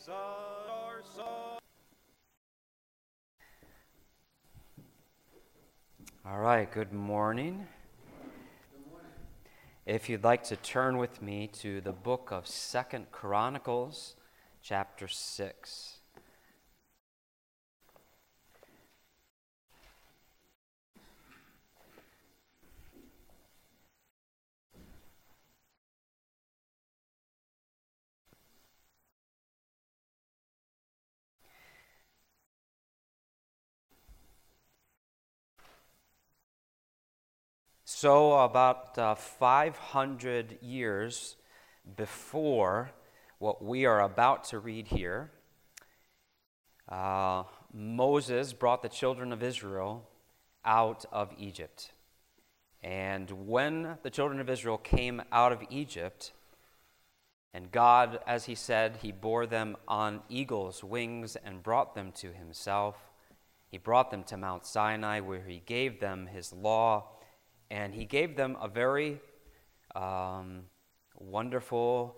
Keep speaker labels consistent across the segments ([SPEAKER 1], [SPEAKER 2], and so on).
[SPEAKER 1] All right, good morning. If you'd like to turn with me to the book of 2 Chronicles, chapter 6. So about 500 years before what we are about to read here, Moses brought the children of Israel out of Egypt. And when the children of Israel came out of Egypt, and God, as he said, he bore them on eagle's wings and brought them to himself. He brought them to Mount Sinai, where he gave them his law. And he gave them a very wonderful,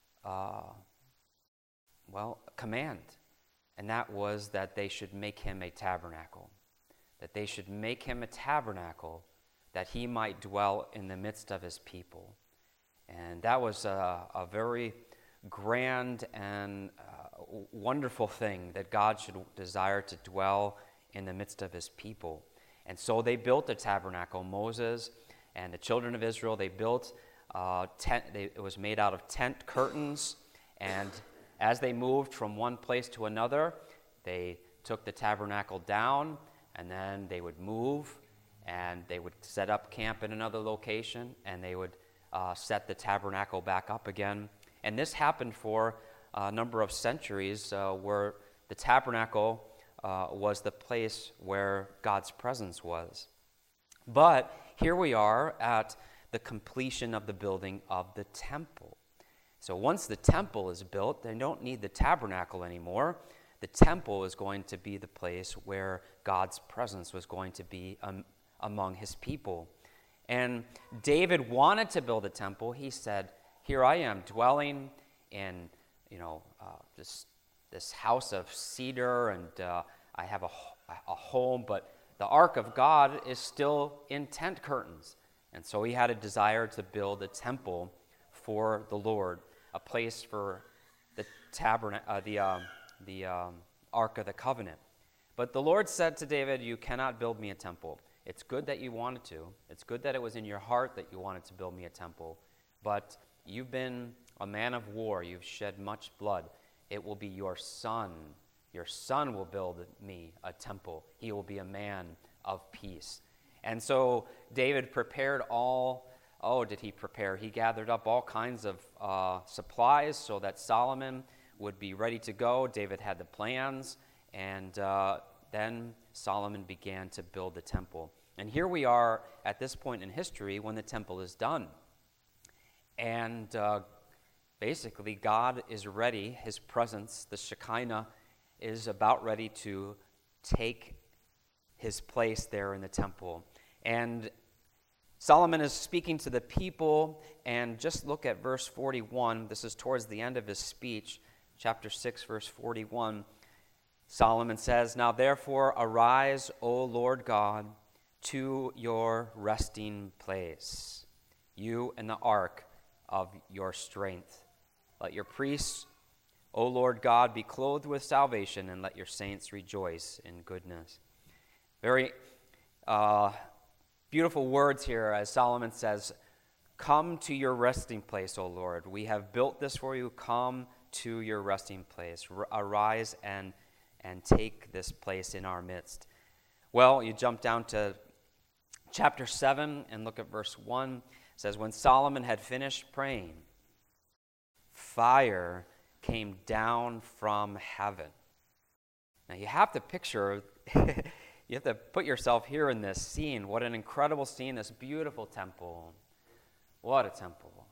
[SPEAKER 1] command. And that was that they should make him a tabernacle. That they should make him a tabernacle that he might dwell in the midst of his people. And that was a very grand and wonderful thing, that God should desire to dwell in the midst of his people. And so they built a tabernacle. Moses and the children of Israel, they built a tent. It was made out of tent curtains. And as they moved from one place to another, they took the tabernacle down, and then they would move, and they would set up camp in another location, and they would set the tabernacle back up again. And this happened for a number of centuries, where the tabernacle was the place where God's presence was. But here we are at the completion of the building of the temple. So once the temple is built, they don't need the tabernacle anymore. The temple is going to be the place where God's presence was going to be among his people. And David wanted to build a temple. He said, "Here I am dwelling in, this house of cedar, and I have a home, but the ark of God is still in tent curtains." And so he had a desire to build a temple for the Lord, a place for the ark of the covenant. But the Lord said to David, "You cannot build me a temple. It's good that you wanted to. It's good that it was in your heart that you wanted to build me a temple. But you've been a man of war. You've shed much blood. It will be your son. Your son will build me a temple. He will be a man of peace." And so David prepared he gathered up all kinds of supplies so that Solomon would be ready to go. David had the plans, and then Solomon began to build the temple. And here we are at this point in history when the temple is done. And basically, God is ready. His presence, the Shekinah, is about ready to take his place there in the temple. And Solomon is speaking to the people, and just look at verse 41. This is towards the end of his speech, chapter 6, verse 41. Solomon says, "Now therefore arise, O Lord God, to your resting place, you and the ark of your strength. Let your priests, O Lord God, be clothed with salvation, and let your saints rejoice in goodness." Very beautiful words here as Solomon says, "Come to your resting place, O Lord. We have built this for you. Come to your resting place. Arise and take this place in our midst." Well, you jump down to chapter 7 and look at verse 1. It says, "When Solomon had finished praying, fire came down from heaven." Now you have to picture, you have to put yourself here in this scene. What an incredible scene, this beautiful temple. What a temple.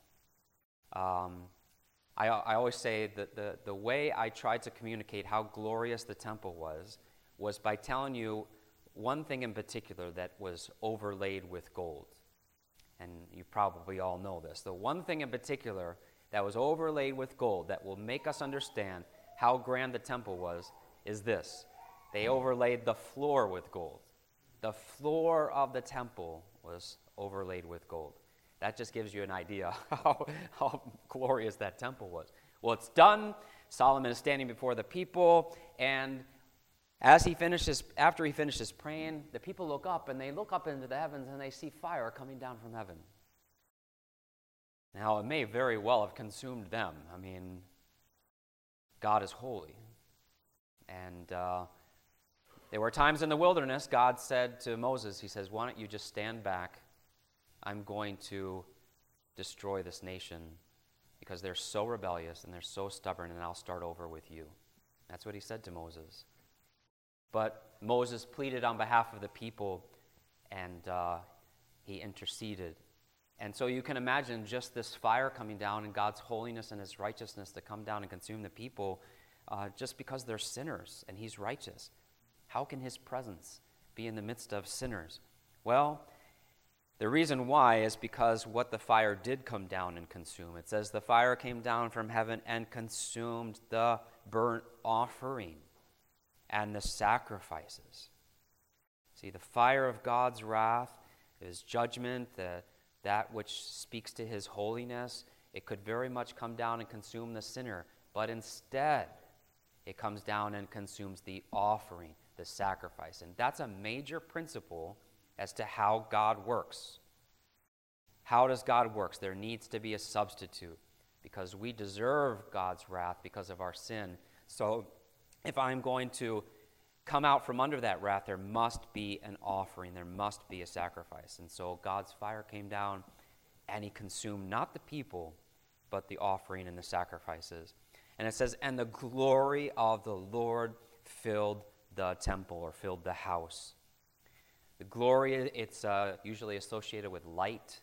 [SPEAKER 1] I always say that the way I tried to communicate how glorious the temple was by telling you one thing in particular that was overlaid with gold. And you probably all know this. The one thing in particular that was overlaid with gold that will make us understand how grand the temple was is this. They overlaid the floor with gold. The floor of the temple was overlaid with gold. That just gives you an idea how glorious that temple was. Well, it's done. Solomon is standing before the people, and after he finishes praying, the people look up, and they look up into the heavens, and they see fire coming down from heaven. Now, it may very well have consumed them. I mean, God is holy. And there were times in the wilderness, God said to Moses, he says, why don't you just stand back? I'm going to destroy this nation because they're so rebellious and they're so stubborn, and I'll start over with you. That's what he said to Moses. But Moses pleaded on behalf of the people, and he interceded. And so you can imagine just this fire coming down and God's holiness and his righteousness to come down and consume the people just because they're sinners and he's righteous. How can his presence be in the midst of sinners? Well, the reason why is because what the fire did come down and consume. It says the fire came down from heaven and consumed the burnt offering and the sacrifices. See, the fire of God's wrath, his judgment, that which speaks to his holiness, it could very much come down and consume the sinner. But instead, it comes down and consumes the offering, the sacrifice. And that's a major principle as to how God works. How does God work? There needs to be a substitute because we deserve God's wrath because of our sin. So if I'm going to come out from under that wrath, there must be an offering. There must be a sacrifice. And so God's fire came down and he consumed not the people, but the offering and the sacrifices. And it says, and the glory of the Lord filled the temple or filled the house. The glory, it's usually associated with light.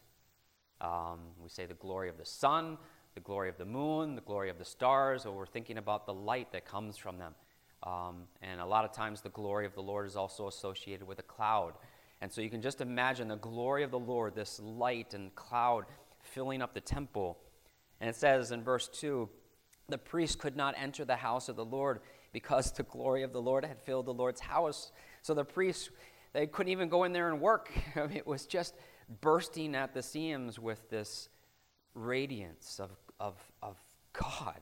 [SPEAKER 1] We say the glory of the sun, the glory of the moon, the glory of the stars, or we're thinking about the light that comes from them. And a lot of times the glory of the Lord is also associated with a cloud. And so you can just imagine the glory of the Lord, this light and cloud filling up the temple. And it says in verse 2, the priest could not enter the house of the Lord because the glory of the Lord had filled the Lord's house. So the priests, they couldn't even go in there and work. I mean, it was just bursting at the seams with this radiance of God.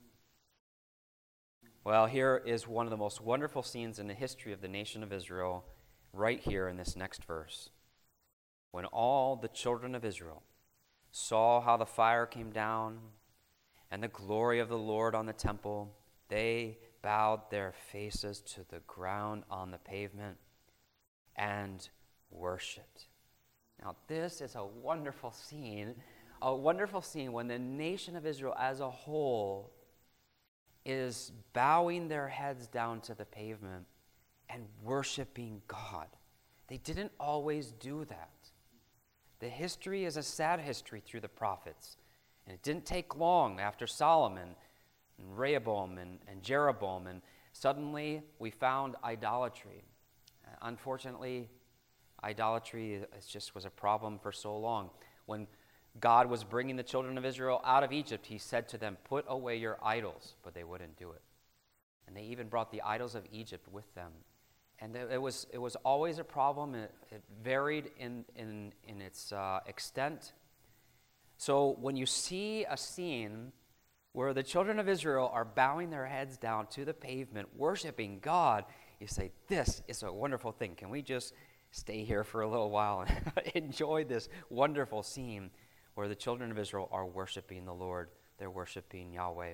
[SPEAKER 1] Well, here is one of the most wonderful scenes in the history of the nation of Israel, right here in this next verse. When all the children of Israel saw how the fire came down and the glory of the Lord on the temple, they bowed their faces to the ground on the pavement and worshipped. Now, this is a wonderful scene when the nation of Israel as a whole is bowing their heads down to the pavement and worshiping God. They didn't always do that. The history is a sad history through the prophets. And it didn't take long after Solomon and Rehoboam and Jeroboam, and suddenly we found idolatry. Unfortunately, idolatry just was a problem for so long. When God was bringing the children of Israel out of Egypt, he said to them, put away your idols, but they wouldn't do it. And they even brought the idols of Egypt with them. And it was always a problem. It varied in its extent. So when you see a scene where the children of Israel are bowing their heads down to the pavement, worshiping God, you say, this is a wonderful thing. Can we just stay here for a little while and enjoy this wonderful scene where the children of Israel are worshiping the Lord? They're worshiping Yahweh.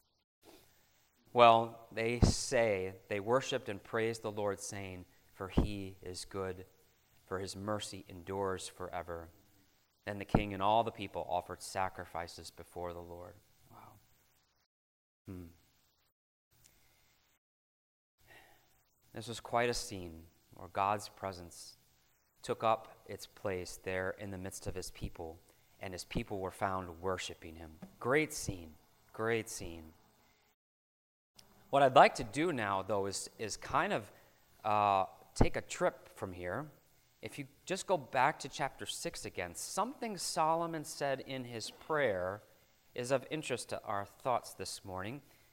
[SPEAKER 1] Well, they worshiped and praised the Lord, saying, for he is good, for his mercy endures forever. Then the king and all the people offered sacrifices before the Lord. Wow. This was quite a scene where God's presence took up its place there in the midst of his people, and his people were found worshiping him. Great scene. Great scene. What I'd like to do now, though, is kind of take a trip from here. If you just go back to chapter 6 again, something Solomon said in his prayer is of interest to our thoughts this morning.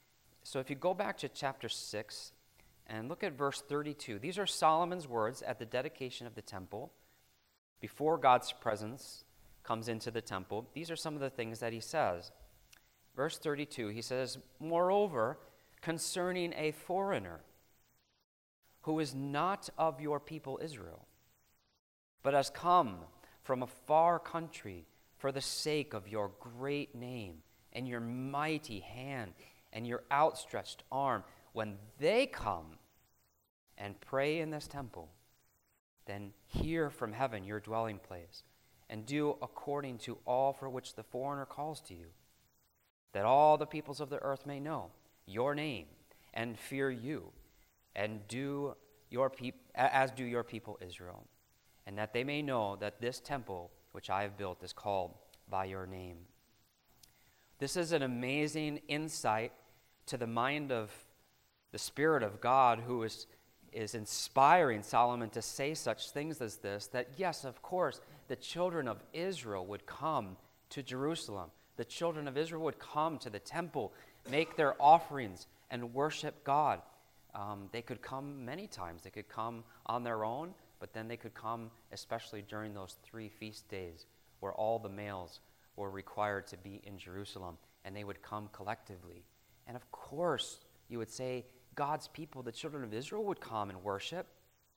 [SPEAKER 1] So if you go back to chapter 6 and look at verse 32, these are Solomon's words at the dedication of the temple. Before God's presence comes into the temple, these are some of the things that he says. Verse 32, he says, "Moreover, concerning a foreigner who is not of your people Israel, but has come from a far country for the sake of your great name and your mighty hand and your outstretched arm, when they come and pray in this temple, then hear from heaven your dwelling place, and do according to all for which the foreigner calls to you, that all the peoples of the earth may know your name and fear you, and do your as do your people Israel, and that they may know that this temple which I have built is called by your name." This is an amazing insight to the mind of the Spirit of God, who is inspiring Solomon to say such things as this, that yes, of course, the children of Israel would come to Jerusalem. The children of Israel would come to the temple, make their offerings, and worship God. They could come many times. They could come on their own, but then they could come especially during those 3 feast days where all the males were required to be in Jerusalem, and they would come collectively. And of course, you would say God's people, the children of Israel, would come and worship.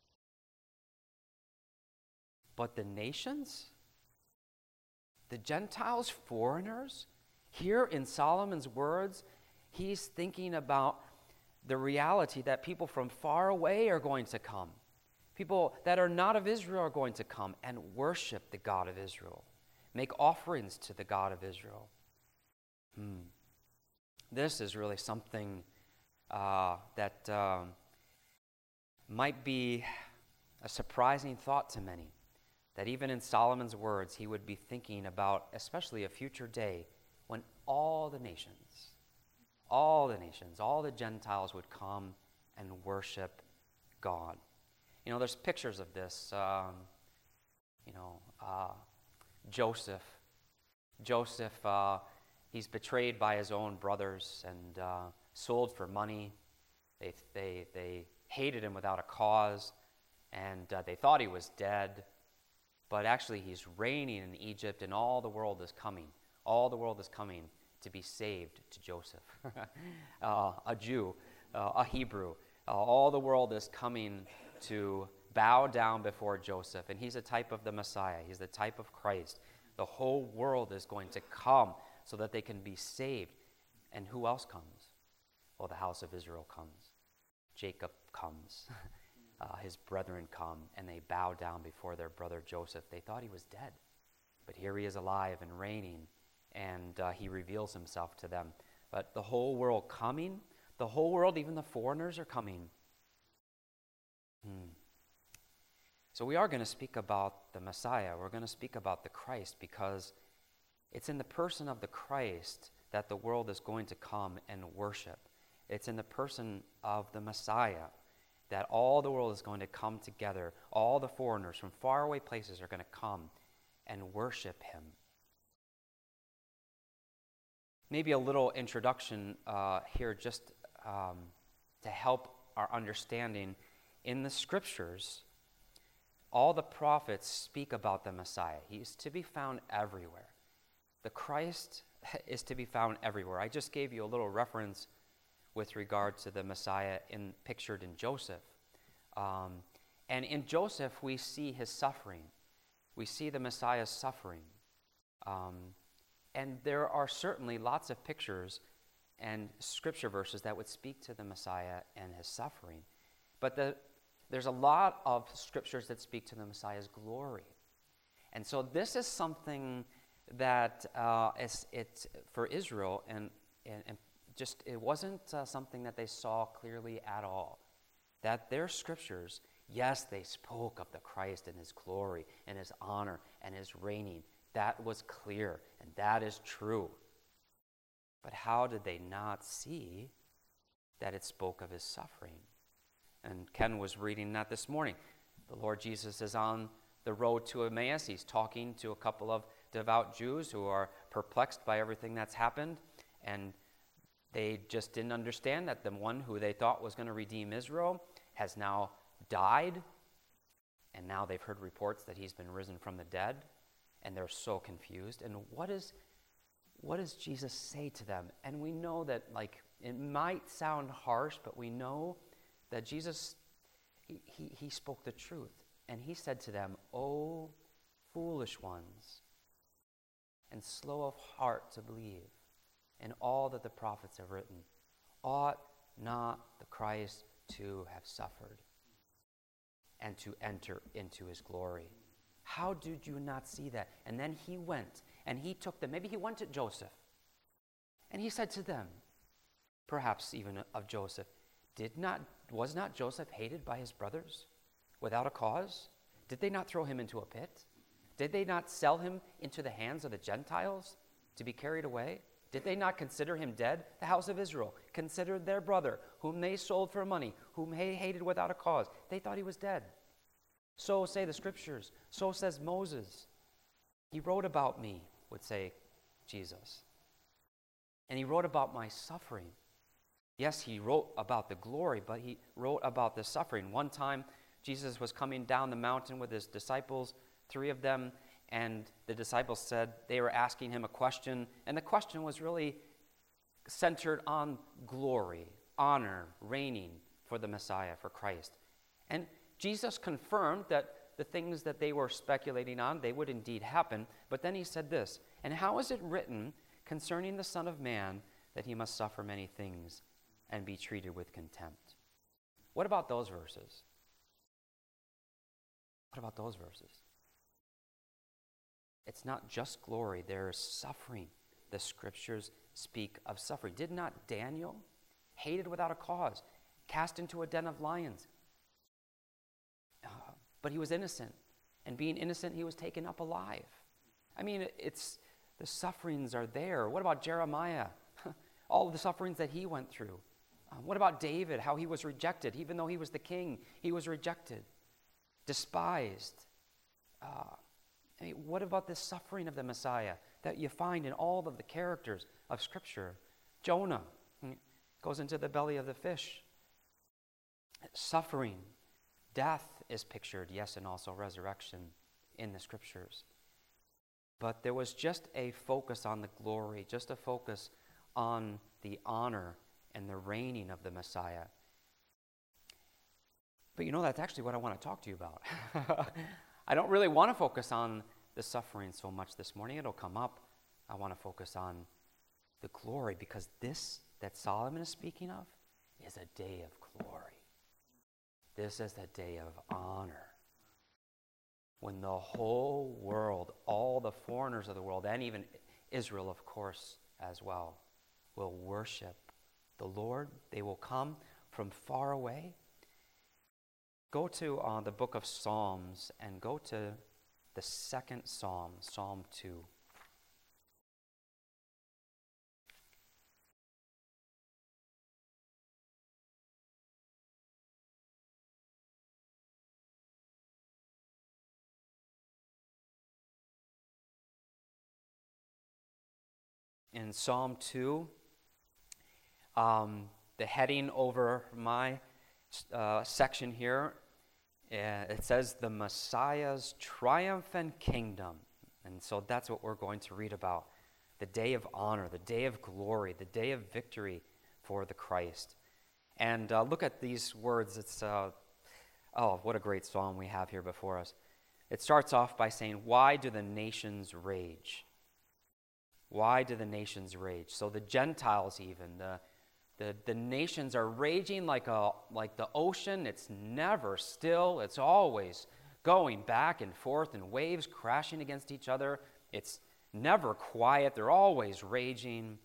[SPEAKER 1] But the nations, the Gentiles, foreigners, here in Solomon's words, he's thinking about the reality that people from far away are going to come. People that are not of Israel are going to come and worship the God of Israel, make offerings to the God of Israel. This is really something that might be a surprising thought to many, that even in Solomon's words, he would be thinking about especially a future day when all the nations, all the Gentiles would come and worship God. You know, there's pictures of this. Joseph, he's betrayed by his own brothers and sold for money. They hated him without a cause, and they thought he was dead. But actually, he's reigning in Egypt, and all the world is coming. All the world is coming to be saved to Joseph. A Jew, a Hebrew. All the world is coming to bow down before Joseph. And he's a type of the Messiah. He's the type of Christ. The whole world is going to come so that they can be saved. And who else comes? Well, the house of Israel comes. Jacob comes. His brethren come, and they bow down before their brother Joseph. They thought he was dead, but here he is alive and reigning, and he reveals himself to them. But the whole world coming, the whole world, even the foreigners are coming. So we are going to speak about the Messiah. We're going to speak about the Christ, because it's in the person of the Christ that the world is going to come and worship. It's in the person of the Messiah that all the world is going to come together. All the foreigners from faraway places are going to come and worship him. Maybe a little introduction here just to help our understanding. In the Scriptures, all the prophets speak about the Messiah. He is to be found everywhere. The Christ is to be found everywhere. I just gave you a little reference with regard to the Messiah pictured in Joseph. And in Joseph, we see his suffering. We see the Messiah's suffering. And there are certainly lots of pictures and scripture verses that would speak to the Messiah and his suffering. But there's a lot of scriptures that speak to the Messiah's glory. And so this is something that it's for Israel, and just it wasn't something that they saw clearly at all. That their scriptures, yes, they spoke of the Christ and his glory and his honor and his reigning. That was clear, and that is true. But how did they not see that it spoke of his suffering? And Ken was reading that this morning. The Lord Jesus is on the road to Emmaus. He's talking to a couple of devout Jews who are perplexed by everything that's happened. And They just didn't understand that the one who they thought was going to redeem Israel has now died, and now they've heard reports that he's been risen from the dead, and they're so confused. And what does Jesus say to them? And we know that, like, it might sound harsh, but we know that Jesus, he spoke the truth. And he said to them, "O foolish ones, and slow of heart to believe in all that the prophets have written, ought not the Christ to have suffered and to enter into his glory?" How did you not see that? And then he went and he took them. Maybe he went to Joseph and he said to them, perhaps even of Joseph, was not Joseph hated by his brothers without a cause? Did they not throw him into a pit? Did they not sell him into the hands of the Gentiles to be carried away? Did they not consider him dead? The house of Israel considered their brother, whom they sold for money, whom they hated without a cause. They thought he was dead. So say the scriptures. So says Moses. He wrote about me, would say Jesus. And he wrote about my suffering. Yes, he wrote about the glory, but he wrote about the suffering. One time, Jesus was coming down the mountain with his disciples, 3 of them, and the disciples said they were asking him a question, and the question was really centered on glory, honor, reigning for the Messiah, for Christ. And Jesus confirmed that the things that they were speculating on, they would indeed happen, but then he said this, "And how is it written concerning the Son of Man that he must suffer many things and be treated with contempt?" What about those verses? What about those verses? It's not just glory, there is suffering. The scriptures speak of suffering. Did not Daniel, hated without a cause, cast into a den of lions? But he was innocent. And being innocent, he was taken up alive. I mean, the sufferings are there. What about Jeremiah? All of the sufferings that he went through. What about David? How he was rejected. Even though he was the king, he was rejected, despised. What about the suffering of the Messiah that you find in all of the characters of Scripture? Jonah goes into the belly of the fish. Suffering, death is pictured, yes, and also resurrection in the Scriptures. But there was just a focus on the glory, just a focus on the honor and the reigning of the Messiah. But that's actually what I want to talk to you about. I don't really want to focus on the suffering so much this morning. It'll come up. I want to focus on the glory, because this that Solomon is speaking of is a day of glory. This is a day of honor, when the whole world, all the foreigners of the world, and even Israel, of course, as well, will worship the Lord. They will come from far away. Go to the book of Psalms and go to the 2nd Psalm, Psalm 2. In Psalm 2, the heading over my section here, it says the Messiah's triumphant kingdom. And so that's what we're going to read about. The day of honor, the day of glory, the day of victory for the Christ. And look at these words. It's, what a great psalm we have here before us. It starts off by saying, "Why do the nations rage?" Why do the nations rage? So the Gentiles even, the nations are raging like the ocean. It's never still. It's always going back and forth, and waves crashing against each other. It's never quiet. They're always raging.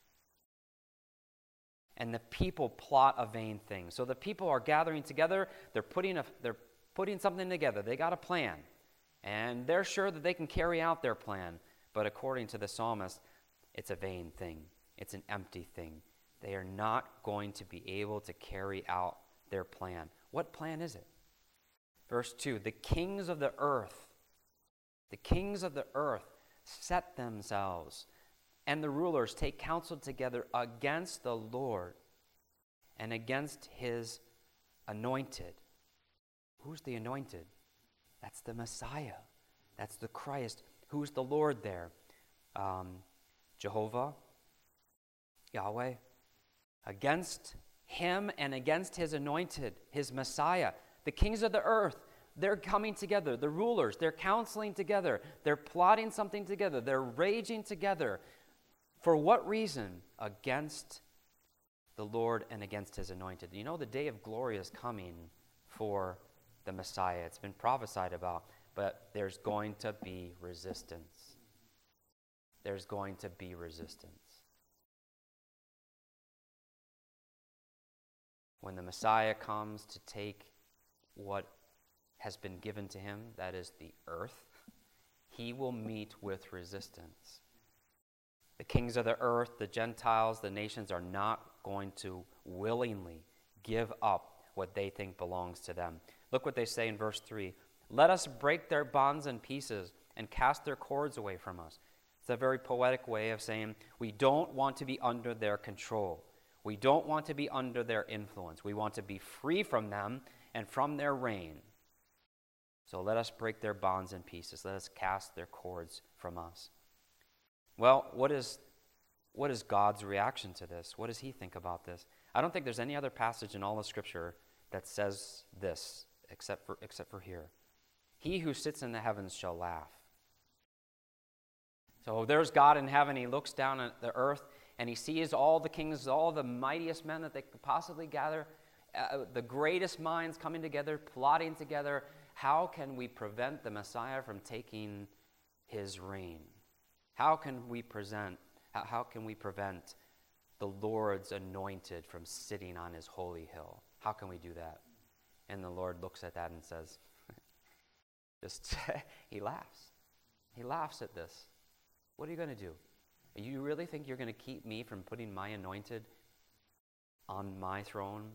[SPEAKER 1] And the people plot a vain thing. So the people are gathering together. They're putting something together. They got a plan. And they're sure that they can carry out their plan. But according to the psalmist, it's a vain thing. It's an empty thing. They are not going to be able to carry out their plan. What plan is it? Verse 2, the kings of the earth set themselves and the rulers take counsel together against the Lord and against his anointed. Who's the anointed? That's the Messiah. That's the Christ. Who's the Lord there? Jehovah, Yahweh. Against him and against his anointed, his Messiah. The kings of the earth, they're coming together. The rulers, they're counseling together. They're plotting something together. They're raging together. For what reason? Against the Lord and against his anointed. You know, the day of glory is coming for the Messiah. It's been prophesied about, but there's going to be resistance. There's going to be resistance. When the Messiah comes to take what has been given to him, that is the earth, he will meet with resistance. The kings of the earth, the Gentiles, the nations are not going to willingly give up what they think belongs to them. Look what they say in verse 3. Let us break their bonds in pieces and cast their cords away from us. It's a very poetic way of saying we don't want to be under their control. We don't want to be under their influence. We want to be free from them and from their reign. So let us break their bonds in pieces. Let us cast their cords from us. Well, what is God's reaction to this? What does he think about this? I don't think there's any other passage in all of Scripture that says this except for here. He who sits in the heavens shall laugh. So there's God in heaven. He looks down at the earth and he sees all the kings, all the mightiest men that they could possibly gather, the greatest minds coming together, plotting together. How can we prevent the Messiah from taking his reign? How can we prevent the Lord's anointed from sitting on his holy hill? How can we do that? And the Lord looks at that and says, he laughs. He laughs at this. What are you going to do? You really think you're going to keep me from putting my anointed on my throne?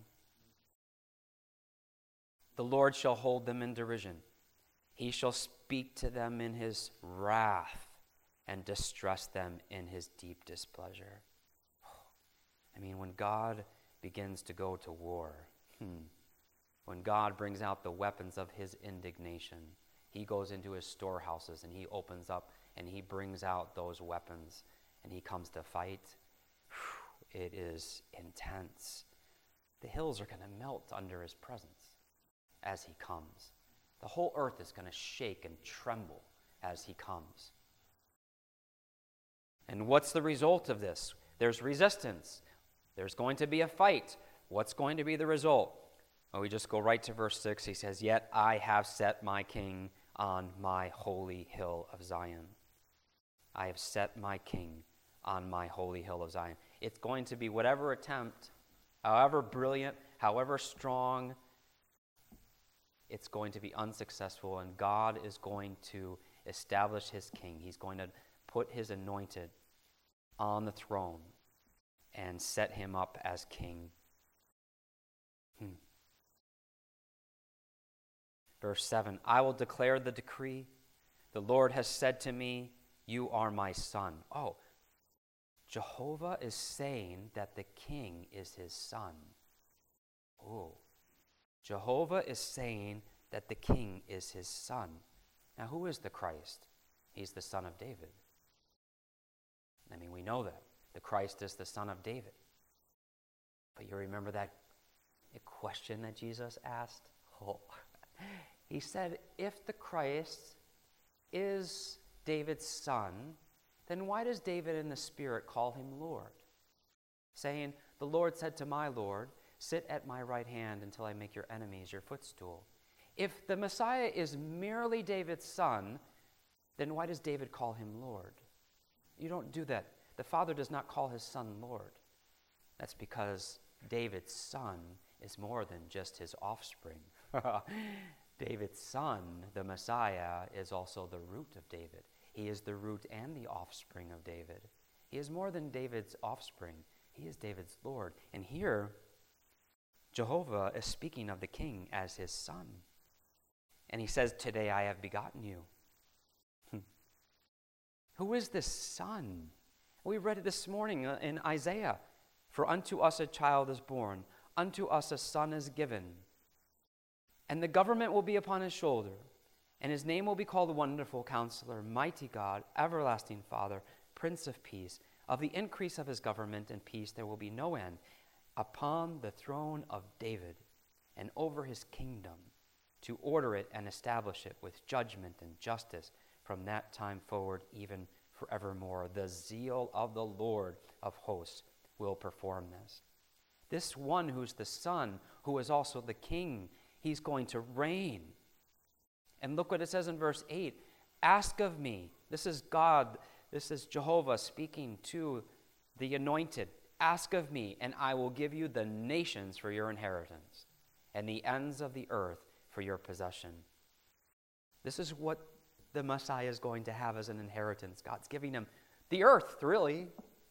[SPEAKER 1] The Lord shall hold them in derision. He shall speak to them in his wrath and distress them in his deep displeasure. I mean, when God begins to go to war, when God brings out the weapons of his indignation, he goes into his storehouses and he opens up and he brings out those weapons and he comes to fight. It is intense. The hills are going to melt under his presence as he comes. The whole earth is going to shake and tremble as he comes. And what's the result of this? There's resistance. There's going to be a fight. What's going to be the result? Well, we just go right to verse 6. He says, "Yet I have set my king on my holy hill of Zion." I have set my king on my holy hill of Zion. It's going to be whatever attempt, however brilliant, however strong, it's going to be unsuccessful, and God is going to establish his king. He's going to put his anointed on the throne and set him up as king. Verse 7, "I will declare the decree. The Lord has said to me, you are my son." Oh, Jehovah is saying that the king is his son. Oh, Jehovah is saying that the king is his son. Now, who is the Christ? He's the son of David. I mean, we know that. The Christ is the son of David. But you remember that question that Jesus asked? Oh. He said, if the Christ is David's son, then why does David in the Spirit call him Lord? Saying, the Lord said to my Lord, sit at my right hand until I make your enemies your footstool. If the Messiah is merely David's son, then why does David call him Lord? You don't do that. The Father does not call his son Lord. That's because David's son is more than just his offspring. David's son, the Messiah, is also the root of David. He is the root and the offspring of David. He is more than David's offspring. He is David's Lord. And here, Jehovah is speaking of the king as his son. And he says, today I have begotten you. Who is this son? We read it this morning in Isaiah. For unto us a child is born, unto us a son is given, and the government will be upon his shoulder, and his name will be called Wonderful Counselor, Mighty God, Everlasting Father, Prince of Peace. Of the increase of his government and peace there will be no end, upon the throne of David and over his kingdom, to order it and establish it with judgment and justice from that time forward, even forevermore. The zeal of the Lord of hosts will perform this. This one who's the Son, who is also the King, he's going to reign. And look what it says in verse 8. Ask of me. This is God, this is Jehovah speaking to the anointed. Ask of me, and I will give you the nations for your inheritance, and the ends of the earth for your possession. This is what the Messiah is going to have as an inheritance. God's giving him the earth, really.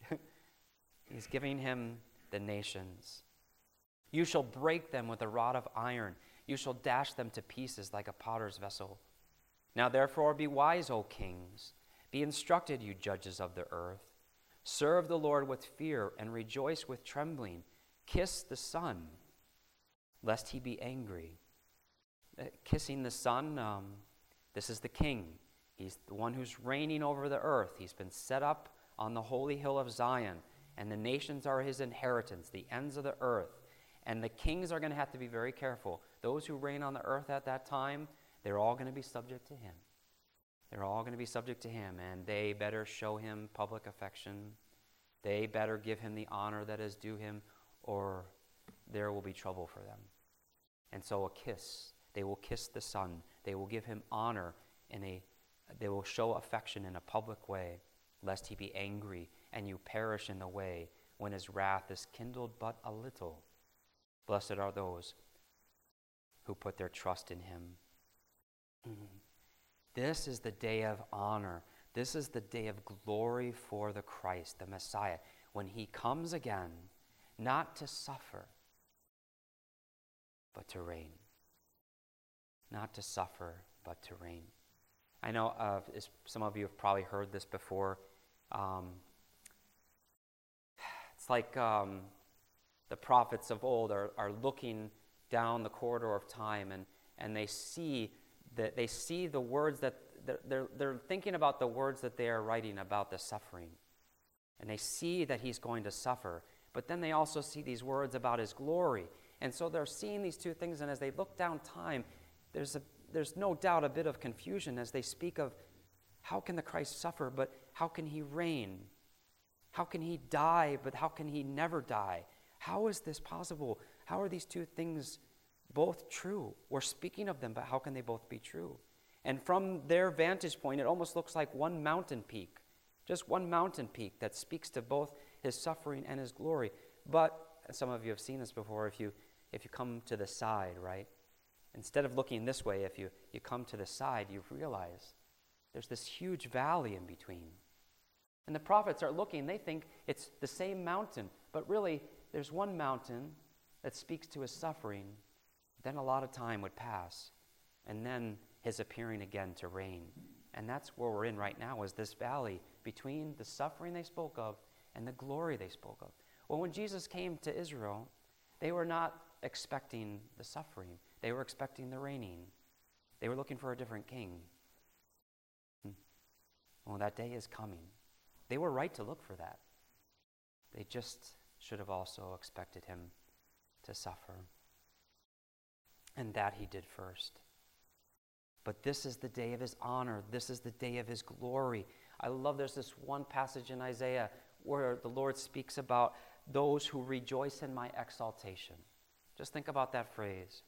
[SPEAKER 1] He's giving him the nations. You shall break them with a rod of iron. You shall dash them to pieces like a potter's vessel. Now therefore be wise, O kings. Be instructed, you judges of the earth. Serve the Lord with fear and rejoice with trembling. Kiss the Son, lest he be angry. Kissing the Son, this is the King. He's the one who's reigning over the earth. He's been set up on the holy hill of Zion, and the nations are his inheritance, the ends of the earth. And the kings are going to have to be very careful. Those who reign on the earth at that time, they're all going to be subject to him. They're all going to be subject to him, and they better show him public affection. They better give him the honor that is due him, or there will be trouble for them. And so a kiss. They will kiss the Son. They will give him honor they will show affection in a public way, lest he be angry and you perish in the way when his wrath is kindled but a little. Blessed are those who put their trust in him. This is the day of honor. This is the day of glory for the Christ, the Messiah, when he comes again, not to suffer, but to reign. Not to suffer, but to reign. I know some of you have probably heard this before. It's like the prophets of old are looking down the corridor of time, and they see the words that they're thinking about, the words that they are writing about the suffering. And they see that he's going to suffer, but then they also see these words about his glory. And so they're seeing these two things, and as they look down time, there's no doubt a bit of confusion as they speak of how can the Christ suffer, but how can he reign? How can he die, but how can he never die? How is this possible? How are these two things both true? We're speaking of them, but how can they both be true? And from their vantage point, it almost looks like one mountain peak, just one mountain peak that speaks to both his suffering and his glory. But some of you have seen this before. If you come to the side, right? Instead of looking this way, if you come to the side, you realize there's this huge valley in between. And the prophets are looking, they think it's the same mountain, but really there's one mountain that speaks to his suffering. Then a lot of time would pass, and then his appearing again to reign. And that's where we're in right now, is this valley between the suffering they spoke of and the glory they spoke of. Well, when Jesus came to Israel, they were not expecting the suffering. They were expecting the reigning. They were looking for a different king. Well, that day is coming. They were right to look for that. They just should have also expected him to suffer. And that he did first. But this is the day of his honor. This is the day of his glory. I love there's this one passage in Isaiah where the Lord speaks about those who rejoice in my exaltation. Just think about that phrase.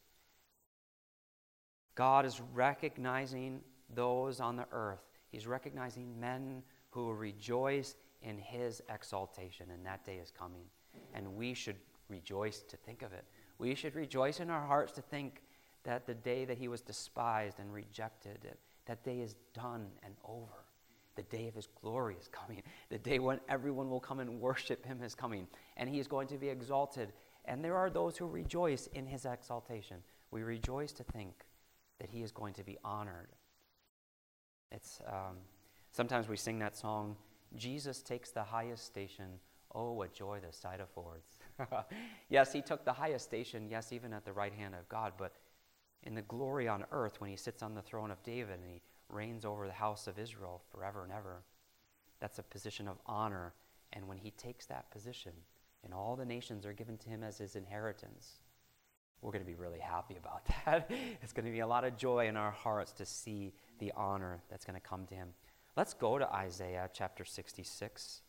[SPEAKER 1] God is recognizing those on the earth. He's recognizing men who rejoice in his exaltation, and that day is coming. And we should rejoice to think of it. We should rejoice in our hearts to think that the day that he was despised and rejected, that day is done and over. The day of his glory is coming. The day when everyone will come and worship him is coming. And he is going to be exalted. And there are those who rejoice in his exaltation. We rejoice to think that he is going to be honored. It's sometimes we sing that song, Jesus takes the highest station. Oh, what joy the sight affords. Yes, he took the highest station, yes, even at the right hand of God, but in the glory on earth when he sits on the throne of David and he reigns over the house of Israel forever and ever. That's a position of honor. And when he takes that position and all the nations are given to him as his inheritance, we're going to be really happy about that. It's going to be a lot of joy in our hearts to see the honor that's going to come to him. Let's go to Isaiah chapter 66.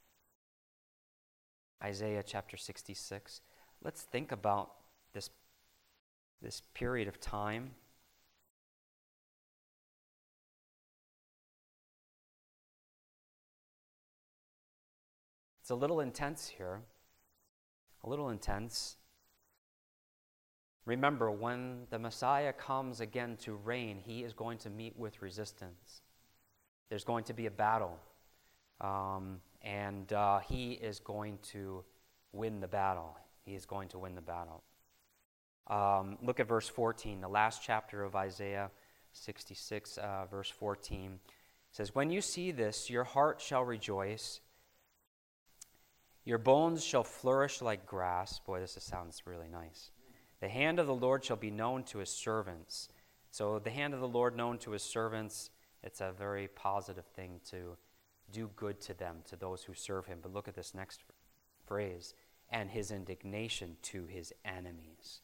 [SPEAKER 1] Isaiah chapter 66. Let's think about this period of time. It's a little intense here. A little intense. Remember, when the Messiah comes again to reign, he is going to meet with resistance. There's going to be a battle. And he is going to win the battle. He is going to win the battle. Look at verse 14, the last chapter of Isaiah 66, verse 14. It says, "When you see this, your heart shall rejoice. Your bones shall flourish like grass." Boy, this sounds really nice. "The hand of the Lord shall be known to his servants." So the hand of the Lord known to his servants, it's a very positive thing to do good to them, to those who serve him. But look at this next phrase, "and his indignation to his enemies."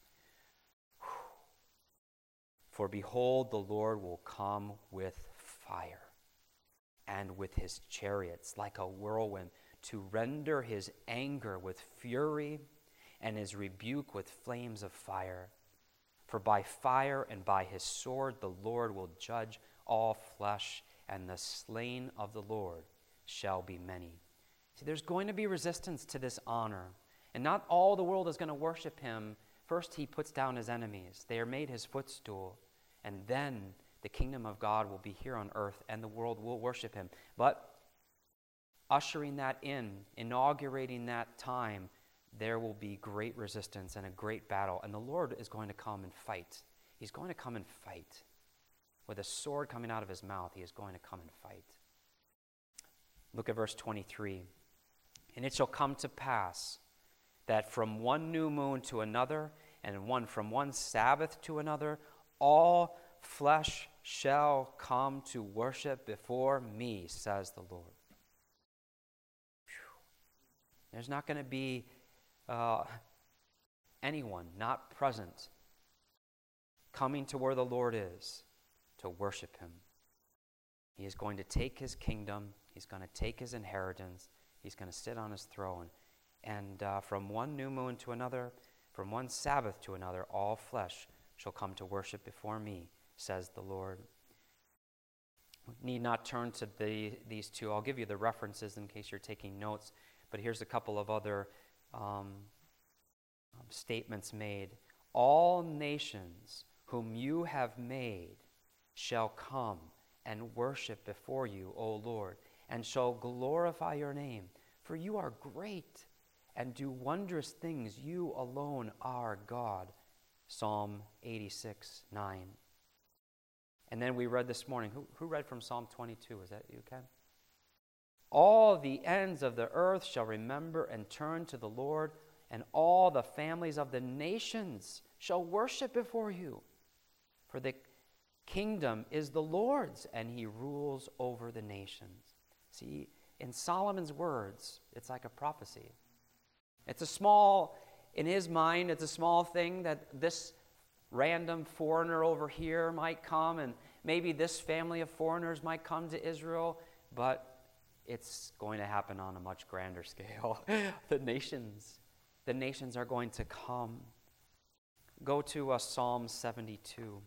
[SPEAKER 1] "For behold, the Lord will come with fire, and with his chariots like a whirlwind, to render his anger with fury and his rebuke with flames of fire. For by fire and by his sword the Lord will judge all flesh, and the slain of the Lord shall be many." See, there's going to be resistance to this honor. And not all the world is going to worship him. First, he puts down his enemies. They are made his footstool. And then the kingdom of God will be here on earth, and the world will worship him. But ushering that in, inaugurating that time, there will be great resistance and a great battle. And the Lord is going to come and fight. He's going to come and fight. With a sword coming out of his mouth, he is going to come and fight. Look at verse 23. "And it shall come to pass that from one new moon to another, and from one Sabbath to another, all flesh shall come to worship before me, says the Lord." Whew. There's not going to be anyone not present coming to where the Lord is to worship him. He is going to take his kingdom. He's going to take his inheritance. He's going to sit on his throne. And from one new moon to another, from one Sabbath to another, all flesh shall come to worship before me, says the Lord. We need not turn to these two. I'll give you the references in case you're taking notes. But here's a couple of other statements made. "All nations whom you have made shall come and worship before you, O Lord, and shall glorify your name. For you are great and do wondrous things. You alone are God." Psalm 86:9. And then we read this morning. Who read from Psalm 22? Was that you, Ken? "All the ends of the earth shall remember and turn to the Lord, and all the families of the nations shall worship before you. For the kingdom is the Lord's, and he rules over the nations." See, in Solomon's words, it's like a prophecy. It's a small, in his mind, it's a small thing that this random foreigner over here might come, and maybe this family of foreigners might come to Israel, but it's going to happen on a much grander scale. The nations are going to come. Go to Psalm 72.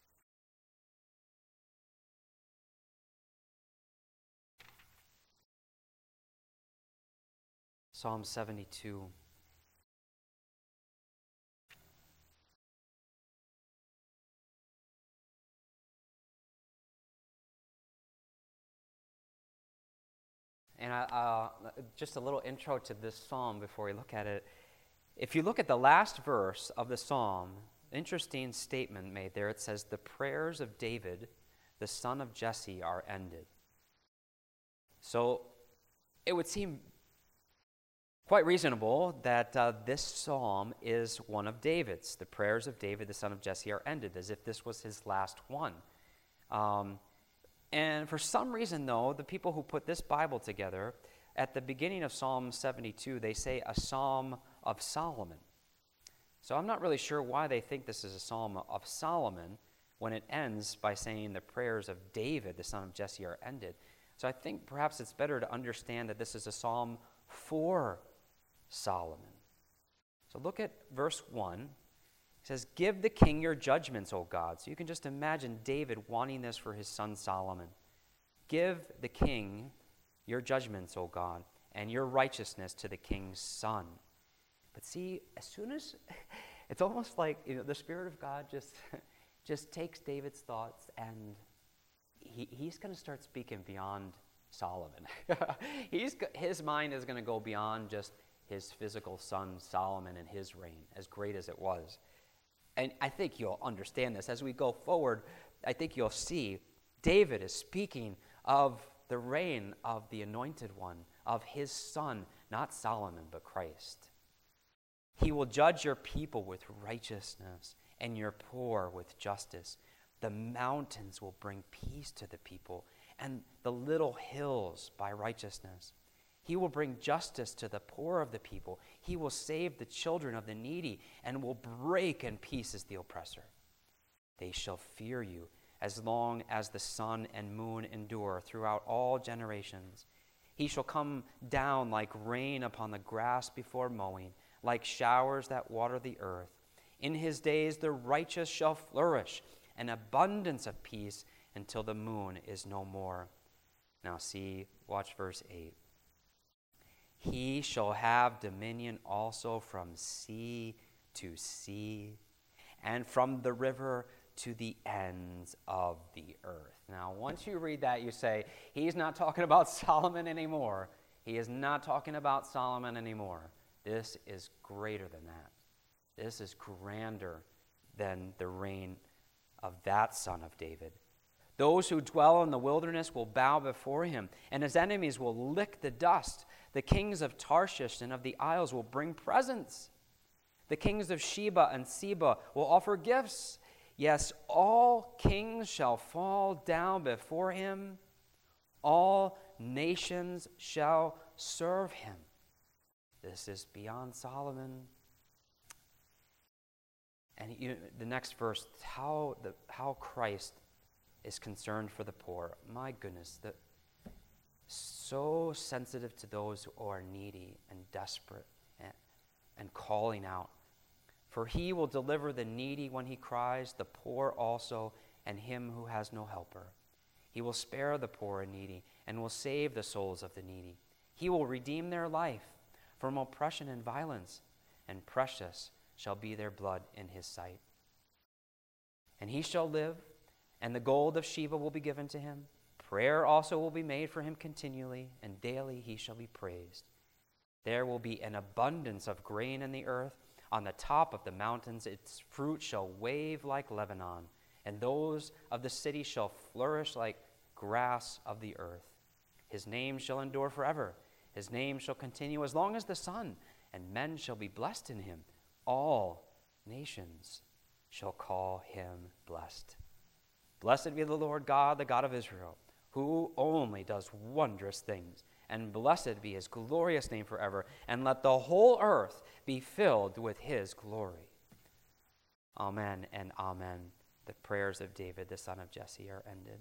[SPEAKER 1] Psalm 72. And just a little intro to this psalm before we look at it. If you look at the last verse of the psalm, interesting statement made there. It says, "The prayers of David, the son of Jesse, are ended." So it would seem quite reasonable that this psalm is one of David's. The prayers of David, the son of Jesse, are ended as if this was his last one. And for some reason, though, the people who put this Bible together, at the beginning of Psalm 72, they say a psalm of Solomon. So I'm not really sure why they think this is a psalm of Solomon when it ends by saying the prayers of David, the son of Jesse, are ended. So I think perhaps it's better to understand that this is a psalm for Solomon. So look at verse 1. It says, "Give the king your judgments, O God." So you can just imagine David wanting this for his son Solomon. "Give the king your judgments, O God, and your righteousness to the king's son." But see, as soon as, it's almost like, the Spirit of God just takes David's thoughts and he's going to start speaking beyond Solomon. His mind is going to go beyond just his physical son Solomon and his reign, as great as it was. And I think you'll understand this. As we go forward, I think you'll see David is speaking of the reign of the Anointed One, of his son, not Solomon, but Christ. He will judge your people with righteousness and your poor with justice. The mountains will bring peace to the people, and the little hills by righteousness. He will bring justice to the poor of the people. He will save the children of the needy and will break in pieces the oppressor. They shall fear you as long as the sun and moon endure throughout all generations. He shall come down like rain upon the grass before mowing, like showers that water the earth. In his days the righteous shall flourish, an abundance of peace until the moon is no more. Now watch verse 8. He shall have dominion also from sea to sea, and from the river to the ends of the earth. Now, once you read that, you say, he's not talking about Solomon anymore. He is not talking about Solomon anymore. This is greater than that. This is grander than the reign of that son of David. Those who dwell in the wilderness will bow before him, and his enemies will lick the dust. The kings of Tarshish and of the isles will bring presents. The kings of Sheba and Seba will offer gifts. Yes, all kings shall fall down before him. All nations shall serve him. This is beyond Solomon. And the next verse, how Christ is concerned for the poor. My goodness, so sensitive to those who are needy and desperate and calling out. For he will deliver the needy when he cries, the poor also, and him who has no helper. He will spare the poor and needy, and will save the souls of the needy. He will redeem their life from oppression and violence, and precious shall be their blood in his sight. And he shall live, and the gold of Sheba will be given to him. Prayer also will be made for him continually, and daily he shall be praised. There will be an abundance of grain in the earth. On the top of the mountains its fruit shall wave like Lebanon, and those of the city shall flourish like grass of the earth. His name shall endure forever. His name shall continue as long as the sun, and men shall be blessed in him. All nations shall call him blessed. Blessed be the Lord God, the God of Israel, who only does wondrous things. And blessed be his glorious name forever. And let the whole earth be filled with his glory. Amen and amen. The prayers of David, the son of Jesse, are ended.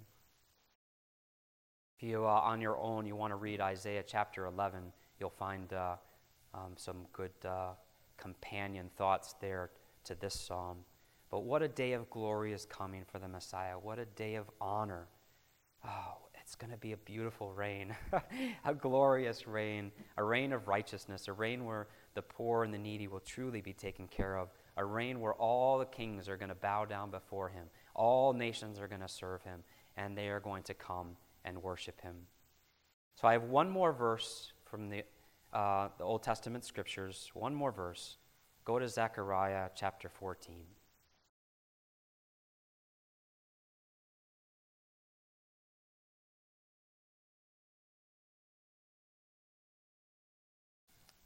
[SPEAKER 1] If you, on your own, you want to read Isaiah chapter 11, you'll find some good companion thoughts there to this psalm. But what a day of glory is coming for the Messiah. What a day of honor. Oh, it's going to be a beautiful reign, a glorious reign, a reign of righteousness, a reign where the poor and the needy will truly be taken care of, a reign where all the kings are going to bow down before him, all nations are going to serve him, and they are going to come and worship him. So I have one more verse from the Old Testament scriptures, one more verse. Go to Zechariah chapter 14.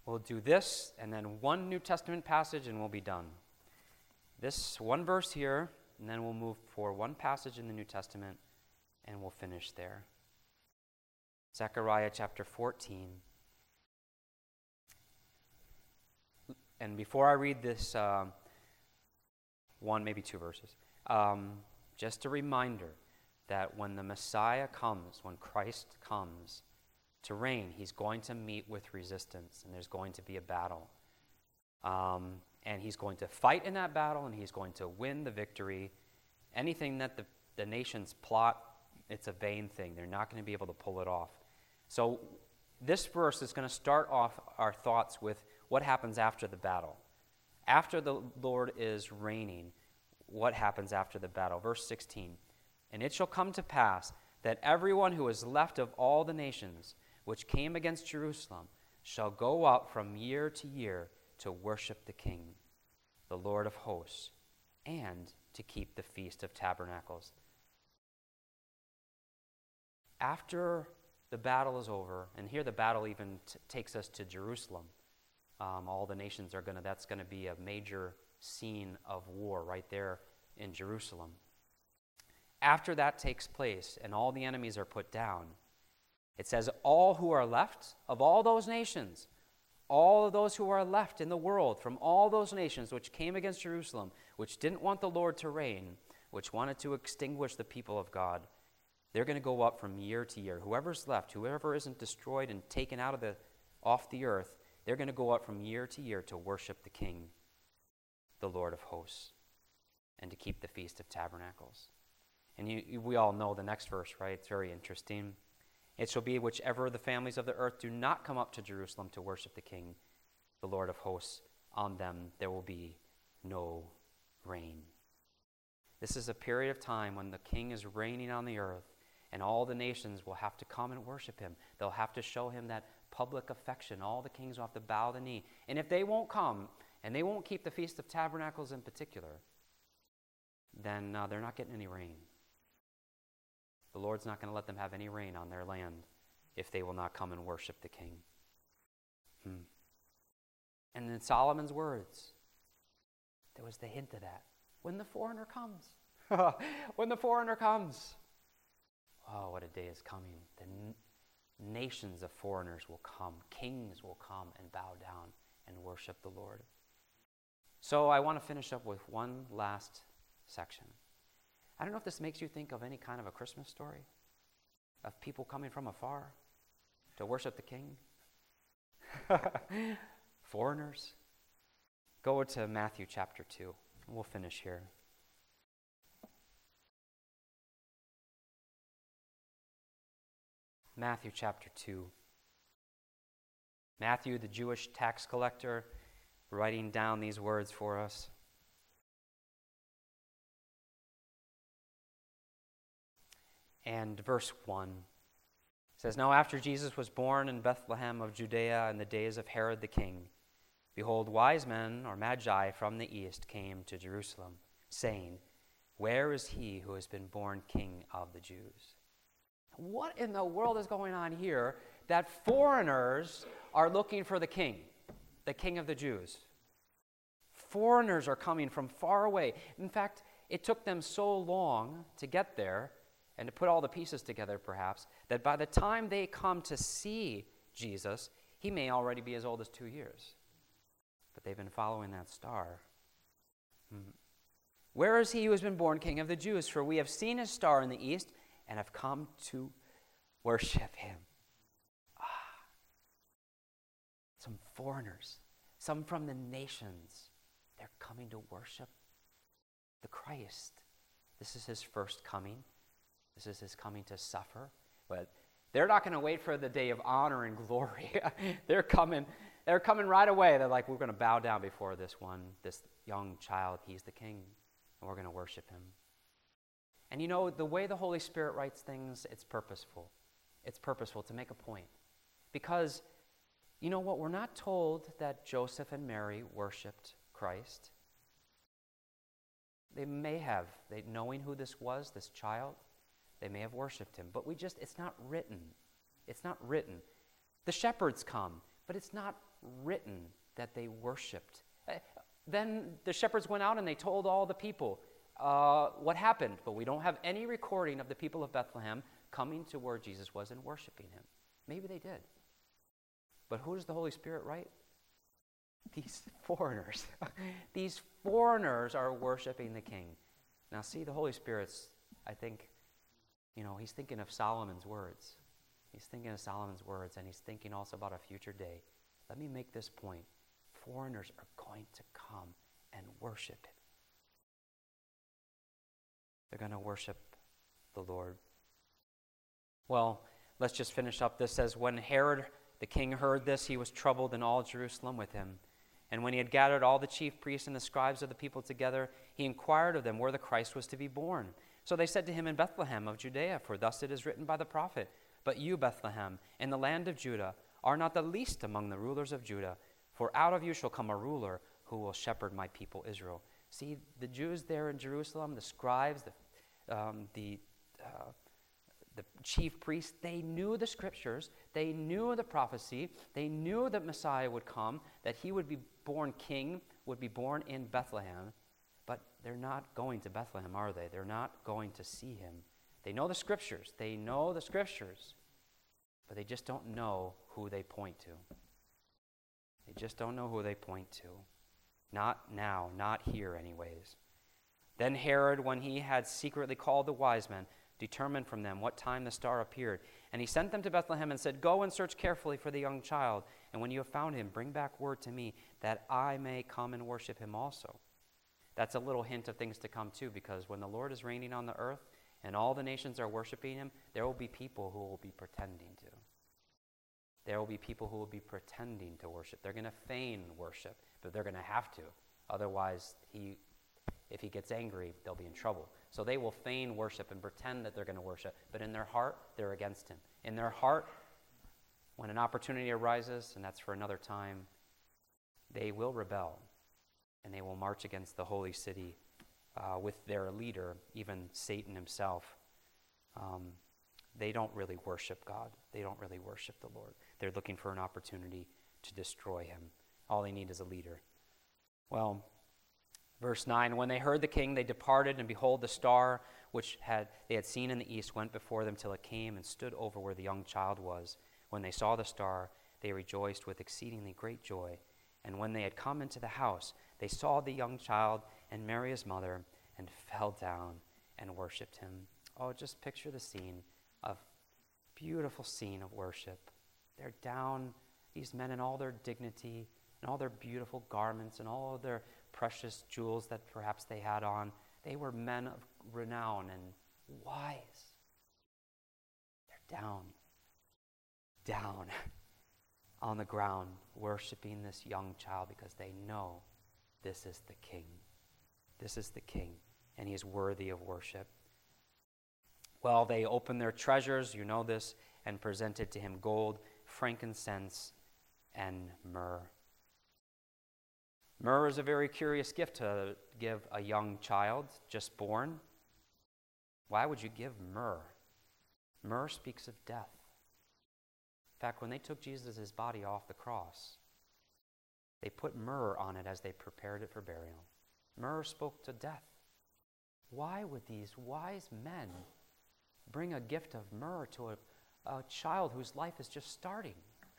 [SPEAKER 1] We'll do this, and then one New Testament passage, and we'll be done. This one verse here, and then we'll move for one passage in the New Testament, and we'll finish there. Zechariah chapter 14. And before I read this one, maybe two verses, just a reminder that when the Messiah comes, when Christ comes to reign, he's going to meet with resistance, and there's going to be a battle. And he's going to fight in that battle, and he's going to win the victory. Anything that the nations plot, it's a vain thing. They're not going to be able to pull it off. So this verse is going to start off our thoughts with what happens after the battle. After the Lord is reigning, what happens after the battle? Verse 16, and it shall come to pass that everyone who is left of all the nations which came against Jerusalem shall go up from year to year to worship the King, the Lord of hosts, and to keep the Feast of Tabernacles. After the battle is over, and here the battle even takes us to Jerusalem. All the nations are that's going to be a major scene of war right there in Jerusalem. After that takes place and all the enemies are put down, it says all who are left of all those nations, all of those who are left in the world from all those nations which came against Jerusalem, which didn't want the Lord to reign, which wanted to extinguish the people of God, they're going to go up from year to year. Whoever's left, whoever isn't destroyed and taken off the earth, they're going to go up from year to year to worship the King, the Lord of hosts, and to keep the Feast of Tabernacles. And we all know the next verse, right? It's very interesting. It shall be whichever of the families of the earth do not come up to Jerusalem to worship the King, the Lord of hosts, on them there will be no rain. This is a period of time when the King is reigning on the earth, and all the nations will have to come and worship him. They'll have to show him that public affection. All the kings will have to bow the knee. And if they won't come, and they won't keep the Feast of Tabernacles in particular, then they're not getting any rain. The Lord's not going to let them have any rain on their land if they will not come and worship the King. And in Solomon's words, there was the hint of that. When the foreigner comes. When the foreigner comes. Oh, what a day is coming. The nations of foreigners will come. Kings will come and bow down and worship the Lord. So I want to finish up with one last section. I don't know if this makes you think of any kind of a Christmas story of people coming from afar to worship the King. Foreigners. Go to Matthew chapter 2, and we'll finish here. Matthew chapter 2. Matthew, the Jewish tax collector, writing down these words for us. And verse 1 says, Now after Jesus was born in Bethlehem of Judea in the days of Herod the king, behold, wise men, or magi, from the east came to Jerusalem, saying, Where is he who has been born King of the Jews? What in the world is going on here that foreigners are looking for the King of the Jews? Foreigners are coming from far away. In fact, it took them so long to get there and to put all the pieces together, perhaps, that by the time they come to see Jesus, he may already be as old as 2 years. But they've been following that star. Where is he who has been born King of the Jews? For we have seen his star in the east and have come to worship him. Some foreigners, some from the nations, they're coming to worship the Christ. This is his first coming. This is his coming to suffer. But they're not going to wait for the day of honor and glory. They're coming right away. They're like, we're going to bow down before this young child. He's the King, and we're going to worship him. And you know, the way the Holy Spirit writes things, it's purposeful. It's purposeful to make a point. Because, you know what, we're not told that Joseph and Mary worshipped Christ. They may have, knowing who this was, this child, they may have worshipped him. But it's not written. It's not written. The shepherds come, but it's not written that they worshiped. Then the shepherds went out and they told all the people what happened, but we don't have any recording of the people of Bethlehem coming to where Jesus was and worshiping him. Maybe they did. But who does the Holy Spirit write? These foreigners. These foreigners are worshiping the King. Now see, the Holy Spirit's, I think, he's thinking of Solomon's words. He's thinking of Solomon's words, and he's thinking also about a future day. Let me make this point. Foreigners are going to come and worship him. They're going to worship the Lord. Well, let's just finish up. This says, when Herod the king heard this, he was troubled, and all Jerusalem with him. And when he had gathered all the chief priests and the scribes of the people together, he inquired of them where the Christ was to be born. So they said to him, in Bethlehem of Judea, for thus it is written by the prophet, but you, Bethlehem, in the land of Judah, are not the least among the rulers of Judah, for out of you shall come a ruler who will shepherd my people Israel. See, the Jews there in Jerusalem, the scribes, the chief priests, they knew the scriptures, they knew the prophecy, they knew that Messiah would come, that he would be born king, would be born in Bethlehem, but they're not going to Bethlehem, are they? They're not going to see him. They know the scriptures, but they just don't know who they point to. They just don't know who they point to. Not now, not here anyways. Then Herod, when he had secretly called the wise men, determined from them what time the star appeared. And he sent them to Bethlehem and said, go and search carefully for the young child, and when you have found him, bring back word to me, that I may come and worship him also. That's a little hint of things to come too, because when the Lord is reigning on the earth, and all the nations are worshiping him, there will be people who will be pretending to. There will be people who will be pretending to worship. They're going to feign worship, but they're going to have to. Otherwise, if he gets angry, they'll be in trouble. So they will feign worship and pretend that they're going to worship, but in their heart, they're against him. In their heart, when an opportunity arises, and that's for another time, they will rebel, and they will march against the holy city with their leader, even Satan himself. They don't really worship God. They don't really worship the Lord. They're looking for an opportunity to destroy him. All they need is a leader. Well, verse 9, when they heard the king, they departed, and behold, the star which they had seen in the east went before them till it came and stood over where the young child was. When they saw the star, they rejoiced with exceedingly great joy. And when they had come into the house, they saw the young child and Mary his mother, and fell down and worshipped him. Oh, just picture the scene of beautiful scene of worship. They're down, these men in all their dignity, and all their beautiful garments, and all of their precious jewels that perhaps they had on. They were men of renown and wise. They're down on the ground, worshiping this young child because they know this is the king. This is the king, and he is worthy of worship. Well, they opened their treasures, you know this, and presented to him gold, frankincense, and myrrh. Myrrh is a very curious gift to give a young child just born. Why would you give myrrh? Myrrh speaks of death. In fact, when they took Jesus' body off the cross, they put myrrh on it as they prepared it for burial. Myrrh spoke to death. Why would these wise men bring a gift of myrrh to a child whose life is just starting?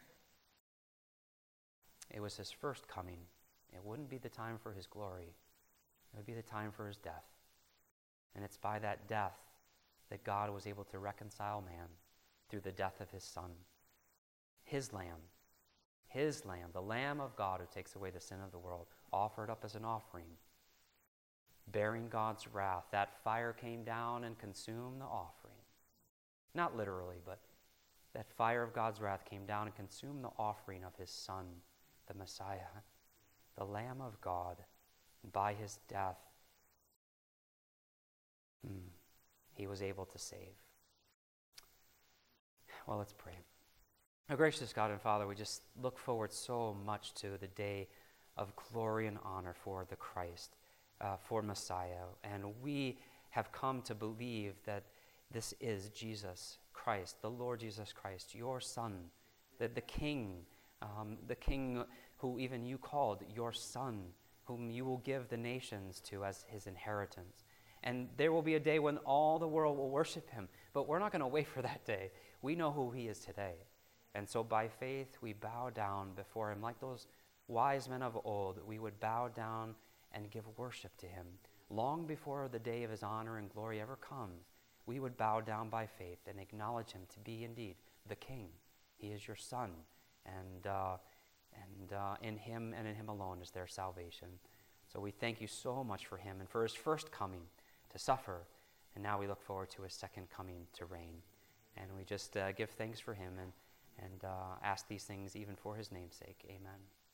[SPEAKER 1] It was his first coming. It wouldn't be the time for his glory. It would be the time for his death. And it's by that death that God was able to reconcile man through the death of his Son. His Lamb, the Lamb of God who takes away the sin of the world, offered up as an offering, bearing God's wrath. That fire came down and consumed the offering. Not literally, but that fire of God's wrath came down and consumed the offering of his Son, the Messiah, the Lamb of God. And by his death, he was able to save. Well, let's pray. Our gracious God and Father, we just look forward so much to the day of glory and honor for the Christ, for Messiah. And we have come to believe that this is Jesus Christ, the Lord Jesus Christ, your Son, the King, the King who even you called your Son, whom you will give the nations to as his inheritance. And there will be a day when all the world will worship him, but we're not going to wait for that day. We know who he is today. And so by faith, we bow down before him like those wise men of old. We would bow down and give worship to him. Long before the day of his honor and glory ever comes, we would bow down by faith and acknowledge him to be indeed the King. He is your Son, and in him and in him alone is there salvation. So we thank you so much for him and for his first coming to suffer, and now we look forward to his second coming to reign. And we just give thanks for him and ask these things even for his name's sake. Amen.